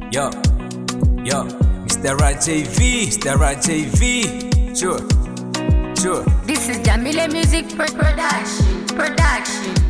Yo, Mr. RJV, Mr. RJV. Sure. This is Jamile Music Production.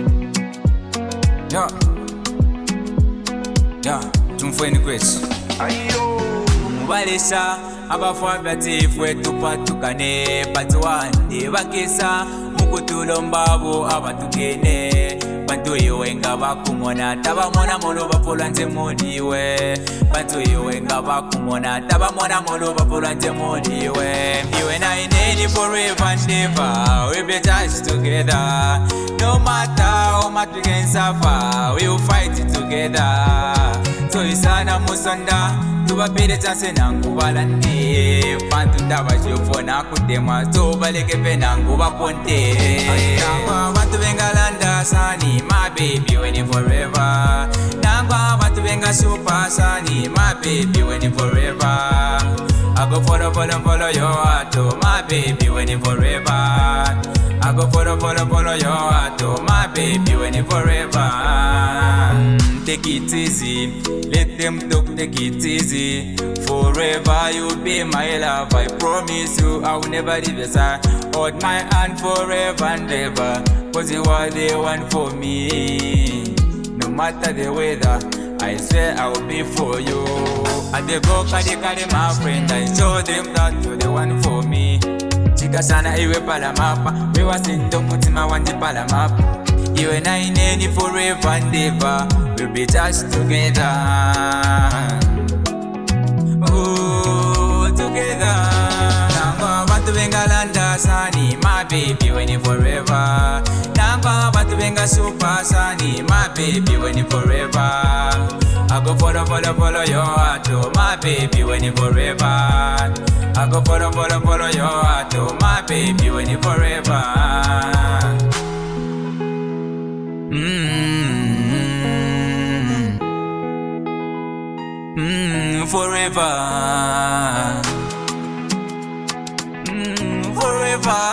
Tumfweni kwetu mubalesa abafabatifwe tupatukane patuwande bakesa mukutulombaabo abatukene bantuyiwe nga bakumona tabamona molo bapolwa nze muliwe bantuyiwe nga bakumona tabamona molo bapolwa nze muliwe iwe naineni forever and ever we be touched together no matter how much we can suffer we will fight it together so isana musonda tubapire chance nangubalande bantu ndabashofona kudema so baleke pe nangubaponte nangwa bantu bengalanda sani my baby waiting forever nangwa bantu benga super sani my baby waiting forever I go follow your heart oh my baby waiting forever I go follow your heart oh my baby waiting forever take it easy, let them talk, take it easy. Forever you'll be my love, I promise you I will never leave your side. Hold my hand forever and ever, cause you are the one for me. No matter the weather, I swear I will be for you. I dey go carry my friend, I show them that you're the one for me. Chika sana iwe pala mapa, we was in the mutima wandi pala mapa. You and I nanny forever and ever, we'll be touched together. Oh, together. Nangwa bantu bengalanda sani, my baby waiting forever. Nangwa bantu benga super sani, my baby waiting forever. I go follow your heart, oh my baby waiting forever. I go follow your heart, oh my baby waiting forever. Forever, forever.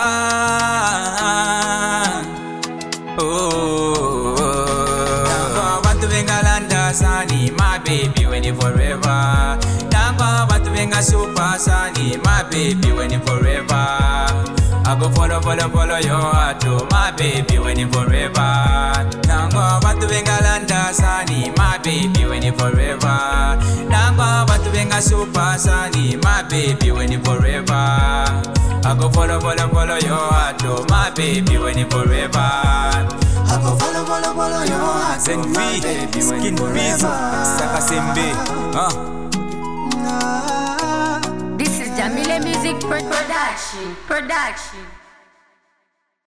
Oh, Nangwa bantu bengalanda sani, my baby waiting forever. Nangwa bantu benga super sani, my baby waiting forever. I go follow your heart, oh my baby waiting forever. Nangwa bantu bengalanda sani, my baby waiting forever. Nangwa bantu benga super sani, my baby waiting forever. I go follow your heart, oh my baby waiting forever. I go follow your heart, Send oh my V, baby Skin waiting Bizo, forever. Saka Sembe. This is Jamile Music Production.